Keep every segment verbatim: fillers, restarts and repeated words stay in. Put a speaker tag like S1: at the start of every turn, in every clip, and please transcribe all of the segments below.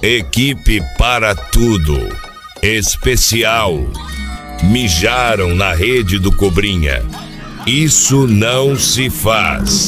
S1: Equipe para tudo. Especial. Mijaram na rede do Cobrinha. Isso não se faz.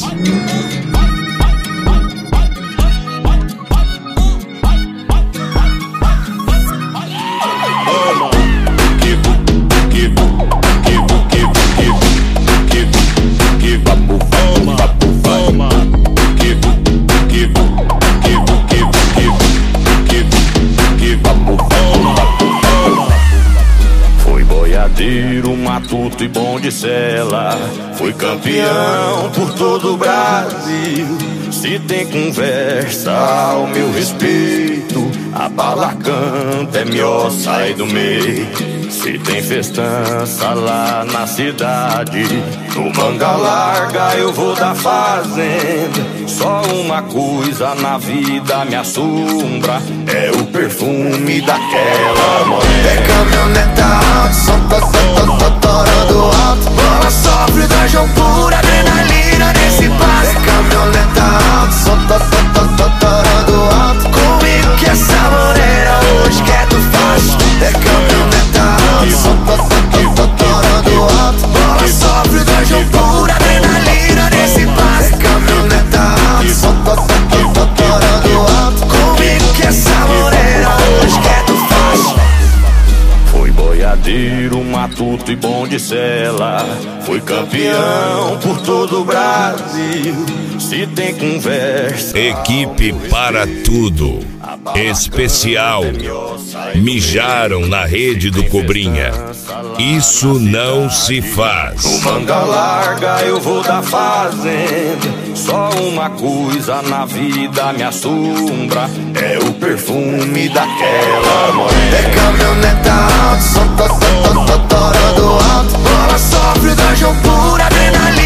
S2: Tiro, matuto e bom de cela. Fui campeão por todo o Brasil. Se tem conversa ao meu respeito, a bala canta, é melhor sair do meio. Se tem festança lá na cidade, no manga larga eu vou da fazenda. Só uma coisa na vida me assombra, é o perfume daquela morena.
S3: É caminhoneta alta, som tá, tá, tá, tá, torando alto. Bola sofre, dragão pura, adrenalina nesse passo. É caminhoneta alta, som tá, tá, tá, tá, torando alto. Comigo que essa morena hoje quer tu faz. É caminhoneta alta, som tá, tá, tá, tá, torando alto. Bola sofre, dragão pura, adrenalina nesse passo. É caminhoneta alta, som tá, tá, tá, tá, torando alto. Comigo que essa morena hoje quer tu faz.
S2: Fui boiadeiro, matuto e bom de cela. Fui campeão por todo o Brasil. Se tem conversa.
S1: Equipe para tudo. Especial. Mijaram na rede do Cobrinha. Isso não se faz.
S2: No manga larga eu vou da fazenda. Só uma coisa na vida me assombra, é o perfume daquela morena.
S3: É caminhoneta alta, som tá, tá, tá, tá, torando alto. Bola sofre, dragão pura, adrenalina